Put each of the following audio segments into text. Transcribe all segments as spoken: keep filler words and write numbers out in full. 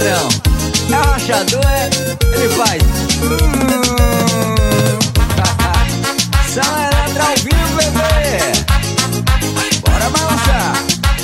patrão? É o rachador, é? Ele faz. Hum. Sala Eletro ao vivo, bebê. Bora balançar.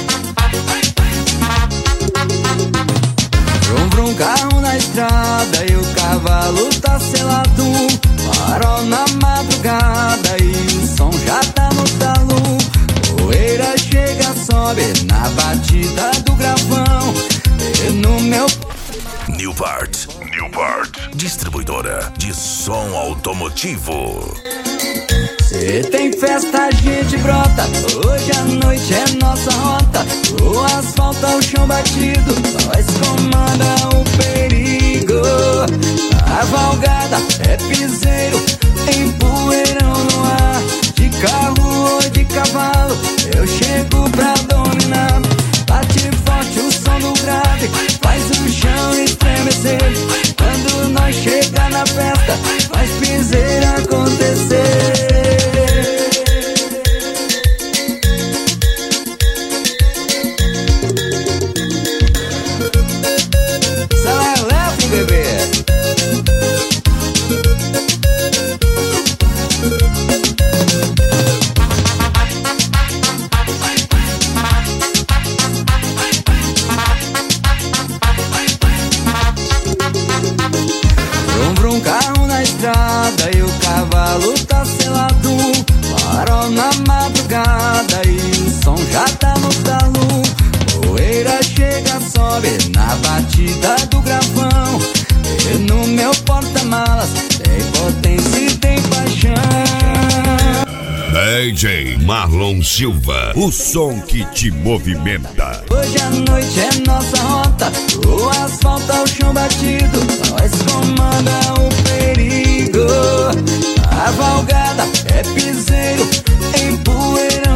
Vrum, vrum, carro na estrada e o cavalo tá selado. Farol na madrugada e o som já tá no talo. Poeira chega, sobe na batida do gravão. E no meu... Newpart, Newpart, distribuidora de som automotivo. Se tem festa, a gente brota. Hoje a noite é nossa rota. O asfalto ao chão batido, nós comanda o perigo. Cavalgada é piseiro, tem poeirão no ar. De carro ou de cavalo, eu chego pra dominar. Bate forte o som do grave, faz o chão estremecer. Quando nós chega na festa, faz piseira acontecer. Sala Eletro, bebê. Vrum, vrum, carro na estrada e o cavalo tá selado. Farol na madrugada e o som já tá no talo. Poeira chega, sobe na batida do gravão. E no meu porta-malas tem potência e tem paixão. D J Marlon Silva, o som que te movimenta. Hoje a noite é nossa rota. O asfalto ao chão batido, nós comanda o perigo. Cavalgada é piseiro, em poeira